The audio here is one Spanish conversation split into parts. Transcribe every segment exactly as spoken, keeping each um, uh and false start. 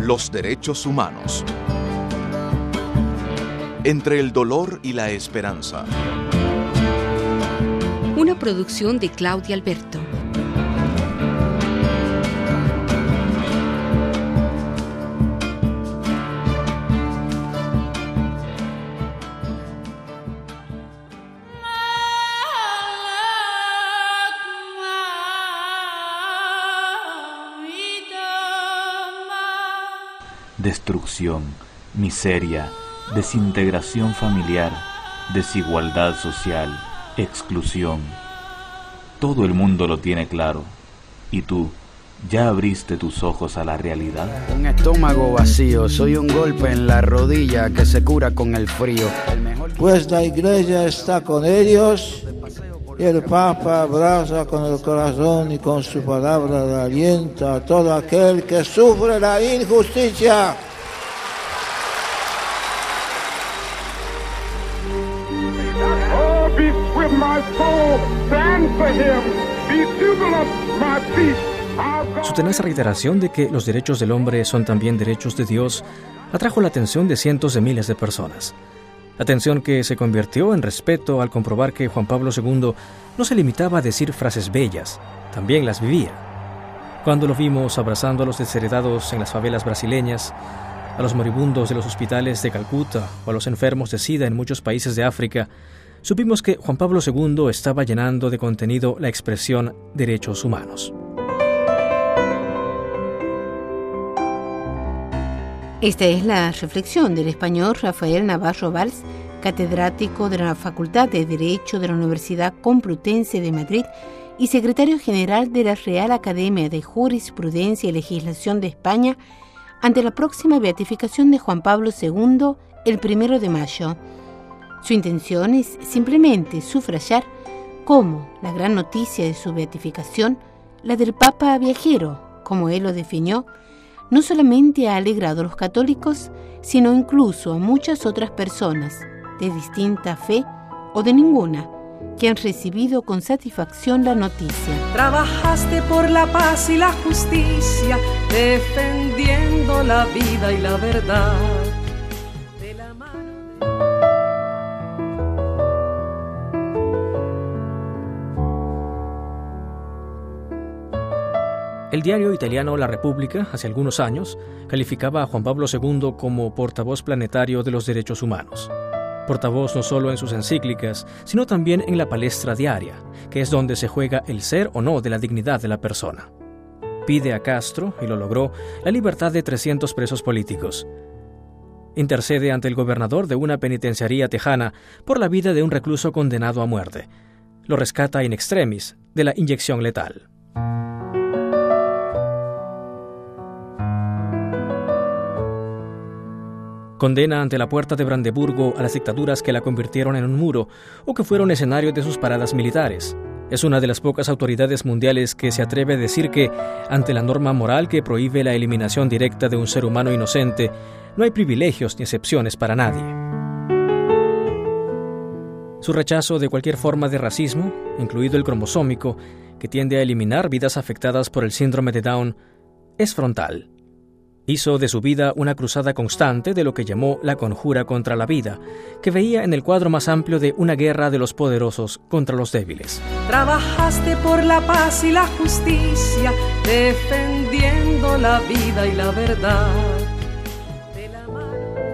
Los derechos humanos. Entre el dolor y la esperanza. Una producción de Claudia Alberto. Destrucción, miseria, desintegración familiar, desigualdad social, exclusión. Todo el mundo lo tiene claro. ¿Y tú, ya abriste tus ojos a la realidad? Un estómago vacío, soy un golpe en la rodilla que se cura con el frío. El mejor... Pues la iglesia está con ellos y el Papa abraza con el corazón y con su palabra de aliento a todo aquel que sufre la injusticia. Oh, be swift my soul, stand for him, be jubilant my feet. Su tenaz reiteración de que los derechos del hombre son también derechos de Dios atrajo la atención de cientos de miles de personas. Atención que se convirtió en respeto al comprobar que Juan Pablo segundo no se limitaba a decir frases bellas, también las vivía. Cuando lo vimos abrazando a los desheredados en las favelas brasileñas, a los moribundos de los hospitales de Calcuta o a los enfermos de SIDA en muchos países de África, supimos que Juan Pablo segundo estaba llenando de contenido la expresión derechos humanos. Esta es la reflexión del español Rafael Navarro Valls, catedrático de la Facultad de Derecho de la Universidad Complutense de Madrid y secretario general de la Real Academia de Jurisprudencia y Legislación de España, ante la próxima beatificación de Juan Pablo segundo el primero de mayo. Su intención es simplemente sufrayar cómo la gran noticia de su beatificación, la del Papa viajero, como él lo definió, no solamente ha alegrado a los católicos, sino incluso a muchas otras personas de distinta fe o de ninguna, que han recibido con satisfacción la noticia. Trabajaste por la paz y la justicia, defendiendo la vida y la verdad. De la mano... El diario italiano La Repubblica, hace algunos años, calificaba a Juan Pablo segundo como portavoz planetario de los derechos humanos. Portavoz no solo en sus encíclicas, sino también en la palestra diaria, que es donde se juega el ser o no de la dignidad de la persona. Pide a Castro, y lo logró, la libertad de trescientos presos políticos. Intercede ante el gobernador de una penitenciaría tejana por la vida de un recluso condenado a muerte. Lo rescata in extremis de la inyección letal. Condena ante la puerta de Brandeburgo a las dictaduras que la convirtieron en un muro o que fueron escenario de sus paradas militares. Es una de las pocas autoridades mundiales que se atreve a decir que, ante la norma moral que prohíbe la eliminación directa de un ser humano inocente, no hay privilegios ni excepciones para nadie. Su rechazo de cualquier forma de racismo, incluido el cromosómico, que tiende a eliminar vidas afectadas por el síndrome de Down, es frontal. Hizo de su vida una cruzada constante de lo que llamó la conjura contra la vida, que veía en el cuadro más amplio de una guerra de los poderosos contra los débiles. Trabajaste por la paz y la justicia, defendiendo la vida y la verdad. De la mano...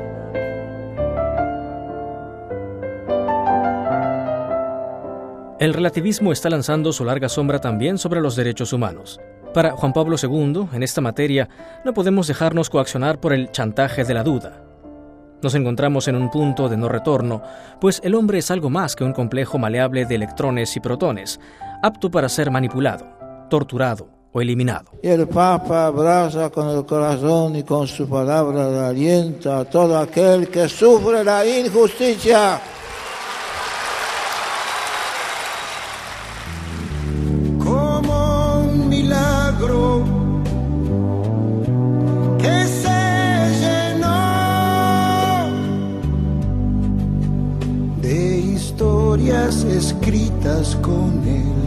El relativismo está lanzando su larga sombra también sobre los derechos humanos. Para Juan Pablo segundo, en esta materia, no podemos dejarnos coaccionar por el chantaje de la duda. Nos encontramos en un punto de no retorno, pues el hombre es algo más que un complejo maleable de electrones y protones, apto para ser manipulado, torturado o eliminado. Y el Papa abraza con el corazón y con su palabra de aliento a todo aquel que sufre la injusticia. Que se llenó de historias escritas con él.